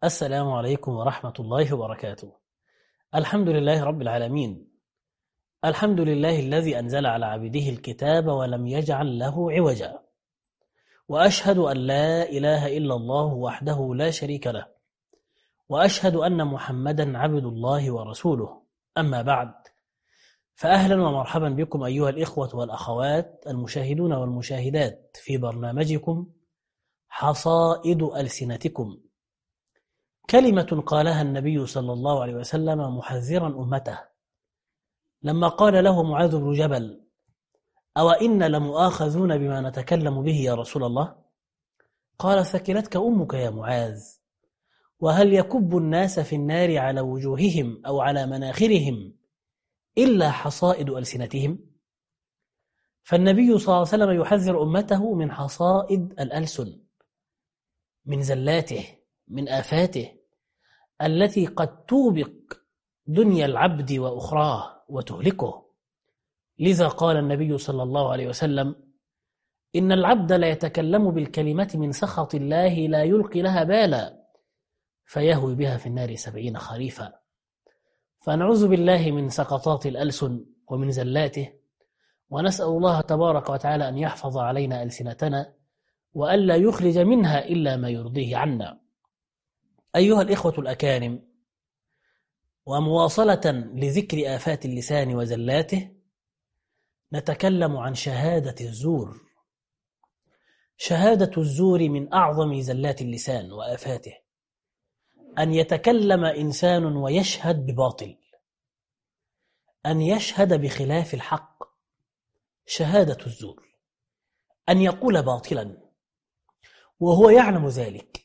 السلام عليكم ورحمة الله وبركاته. الحمد لله رب العالمين. الحمد لله الذي أنزل على عبده الكتاب ولم يجعل له عوجا، وأشهد أن لا إله إلا الله وحده لا شريك له، وأشهد أن محمدا عبد الله ورسوله. أما بعد، فأهلا ومرحبا بكم أيها الإخوة والأخوات المشاهدون والمشاهدات في برنامجكم حصائد ألسنتكم، كلمة قالها النبي صلى الله عليه وسلم محذرا أمته لما قال له معاذ بن جبل: أو إن لمؤاخذون بما نتكلم به يا رسول الله؟ قال: ثكلتك أمك يا معاذ، وهل يكب الناس في النار على وجوههم أو على مناخرهم إلا حصائد ألسنتهم؟ فالنبي صلى الله عليه وسلم يحذر أمته من حصائد الألسن، من زلاته، من آفاته التي قد توبق دنيا العبد وأخراه وتهلكه. لذا قال النبي صلى الله عليه وسلم: إن العبد لا يتكلم بالكلمة من سخط الله لا يلقي لها بالا فيهوي بها في النار 70 خريفا. فنعوذ بالله من سقطات الألسن ومن زلاته، ونسأل الله تبارك وتعالى أن يحفظ علينا ألسنتنا وألا يخرج منها إلا ما يرضيه عنا. أيها الإخوة الأكارم، ومواصلة لذكر آفات اللسان وزلاته، نتكلم عن شهادة الزور. شهادة الزور من أعظم زلات اللسان وآفاته، أن يتكلم إنسان ويشهد بباطل، أن يشهد بخلاف الحق، شهادة الزور، أن يقول باطلا وهو يعلم ذلك.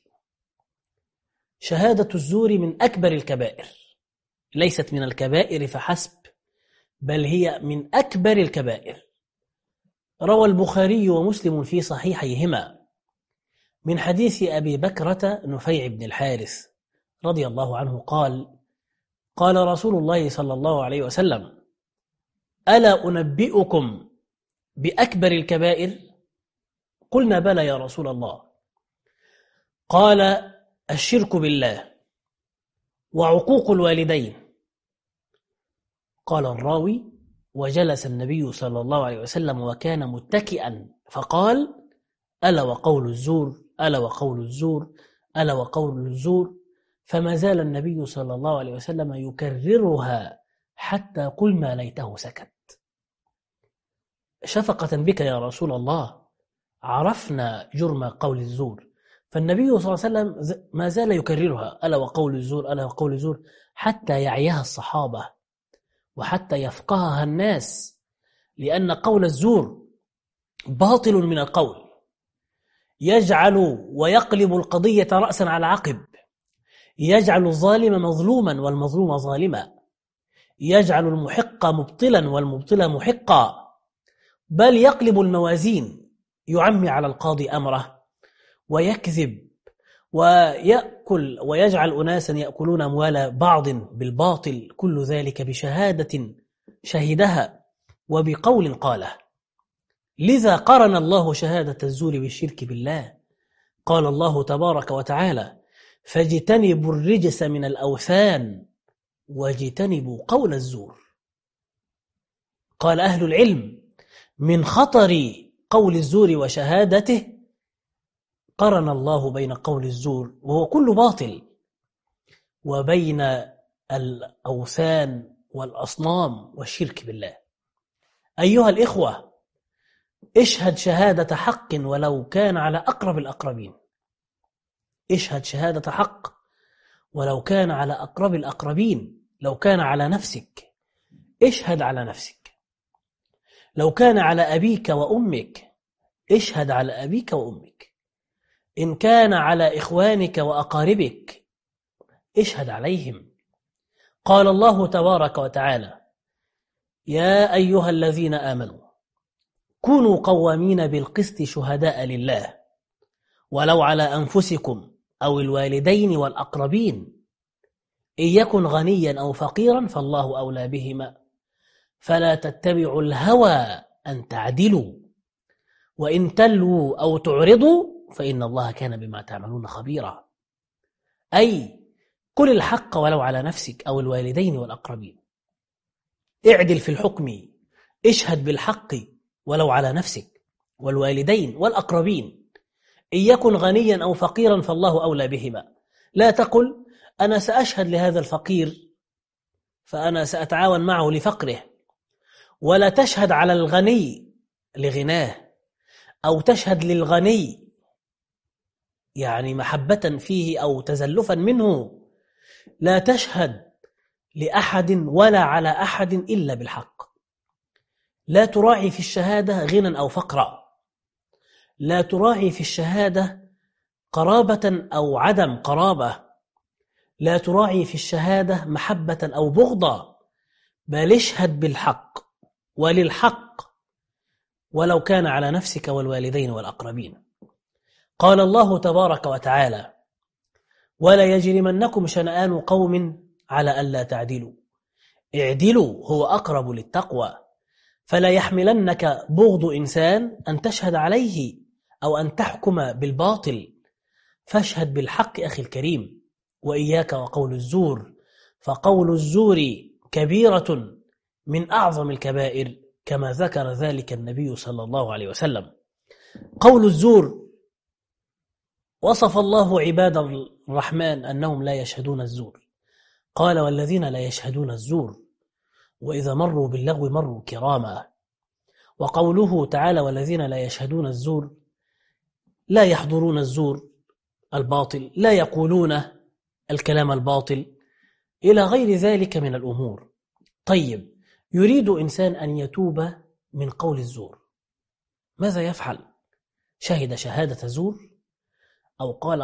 شهادة الزور من أكبر الكبائر، ليست من الكبائر فحسب، بل هي من أكبر الكبائر. روى البخاري ومسلم في صحيحيهما من حديث أبي بكرة نفيع بن الحارث رضي الله عنه قال: قال رسول الله صلى الله عليه وسلم: ألا أنبئكم بأكبر الكبائر؟ قلنا: بلى يا رسول الله. قال: الشرك بالله، وعقوق الوالدين. قال الراوي: وجلس النبي صلى الله عليه وسلم وكان متكئا فقال: ألا وقول الزور، ألا وقول الزور، ألا وقول الزور. فما زال النبي صلى الله عليه وسلم يكررها حتى قلنا ليته سكت. شفقة بك يا رسول الله، عرفنا جرم قول الزور، فالنبي صلى الله عليه وسلم ما زال يكررها: ألا وقول الزور، ألا وقول الزور، حتى يعيها الصحابة وحتى يفقهها الناس، لأن قول الزور باطل من القول، يجعل ويقلب القضية رأسا على عقب، يجعل الظالم مظلوما والمظلوم ظالما، يجعل المحق مبطلا والمبطل محقا، بل يقلب الموازين، يعمي على القاضي أمره ويكذب ويأكل ويجعل أناسا يأكلون أموال بعض بالباطل، كل ذلك بشهادة شهدها وبقول قاله. لذا قرن الله شهادة الزور بالشرك بالله. قال الله تبارك وتعالى: فاجتنبوا الرجس من الأوثان واجتنبوا قول الزور. قال أهل العلم: من خطر قول الزور وشهادته قرن الله بين قول الزور وهو كل باطل، وبين الأوثان والأصنام والشرك بالله. أيها الإخوة، اشهد شهادة حق ولو كان على أقرب الأقربين. اشهد شهادة حق ولو كان على أقرب الأقربين. لو كان على نفسك اشهد على نفسك، لو كان على أبيك وأمك اشهد على أبيك وأمك، إن كان على إخوانك وأقاربك اشهد عليهم. قال الله تبارك وتعالى: يا أيها الذين آمنوا كونوا قوامين بالقسط شهداء لله ولو على أنفسكم أو الوالدين والأقربين إن يكن غنيا أو فقيرا فالله أولى بهما فلا تتبعوا الهوى أن تعدلوا وإن تلووا أو تعرضوا فإن الله كان بما تعملون خبيرا. أي قل الحق ولو على نفسك أو الوالدين والأقربين. اعدل في الحكم، اشهد بالحق ولو على نفسك والوالدين والأقربين. إن يكن غنيا أو فقيرا فالله أولى بهما. لا تقل أنا سأشهد لهذا الفقير فأنا سأتعاون معه لفقره، ولا تشهد على الغني لغناه، أو تشهد للغني يعني محبة فيه أو تزلفا منه. لا تشهد لأحد ولا على أحد إلا بالحق. لا تراعي في الشهادة غنى أو فقرا، لا تراعي في الشهادة قرابة أو عدم قرابة، لا تراعي في الشهادة محبة أو بغضا، بل اشهد بالحق وللحق ولو كان على نفسك والوالدين والأقربين. قال الله تبارك وتعالى: ولا يجرمنكم شنآن قوم على ألا تعدلوا اعدلوا هو أقرب للتقوى. فلا يحملنك بغض إنسان أن تشهد عليه أو أن تحكم بالباطل، فاشهد بالحق أخي الكريم. وإياك وقول الزور، فقول الزور كبيرة من أعظم الكبائر، كما ذكر ذلك النبي صلى الله عليه وسلم. قول الزور وصف الله عباد الرحمن أنهم لا يشهدون الزور، قال: والذين لا يشهدون الزور وإذا مروا باللغو مروا كراما. وقوله تعالى: والذين لا يشهدون الزور لا يحضرون الزور الباطل، لا يقولون الكلام الباطل، إلى غير ذلك من الأمور. طيب، يريد إنسان أن يتوب من قول الزور، ماذا يفعل؟ شهد شهادة زور، أو قال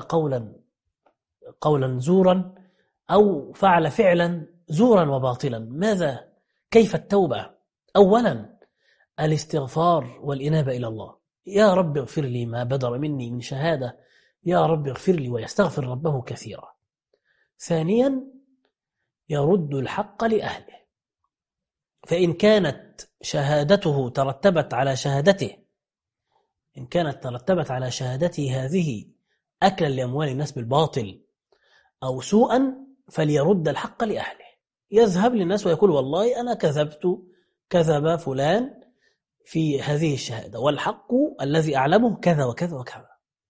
قولا زورا، أو فعل فعلا زورا وباطلا. ماذا؟ كيف التوبة؟ أولا الاستغفار والإنابة إلى الله. يا رب اغفر لي ما بدر مني من شهادة، يا رب اغفر لي، ويستغفر ربه كثيرا. ثانيا يرد الحق لأهله، فإن كانت شهادته ترتبت على شهادته، إن كانت ترتبت على شهادته هذه أكلا لأموال الناس بالباطل أو سوءا، فليرد الحق لأهله. يذهب للناس ويقول: والله أنا كذب فلان في هذه الشهادة، والحق الذي أعلمه كذا وكذا وكذا،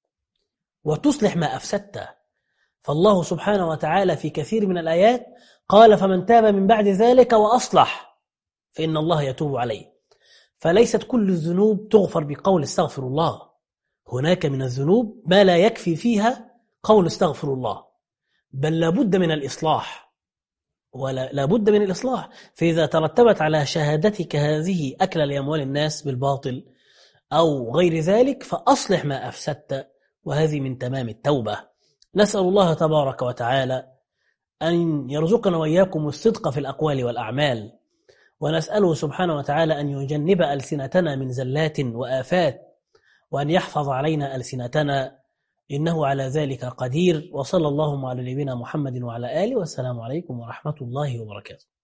وتصلح ما أفسدته. فالله سبحانه وتعالى في كثير من الآيات قال: فمن تاب من بعد ذلك وأصلح فإن الله يتوب عليه. فليست كل الذنوب تغفر بقول استغفر الله، هناك من الذنوب ما لا يكفي فيها قول استغفر الله، بل لابد من الإصلاح، لابد من الإصلاح. فإذا ترتبت على شهادتك هذه أكل لأموال الناس بالباطل أو غير ذلك، فأصلح ما أفسدت، وهذه من تمام التوبة. نسأل الله تبارك وتعالى أن يرزقنا وإياكم الصدق في الأقوال والأعمال، ونسأله سبحانه وتعالى أن يجنب ألسنتنا من زلات وآفات، وأن يحفظ علينا ألسنتنا، إنه على ذلك قدير. وصلى اللهم على نبينا محمد وعلى آله، والسلام عليكم ورحمة الله وبركاته.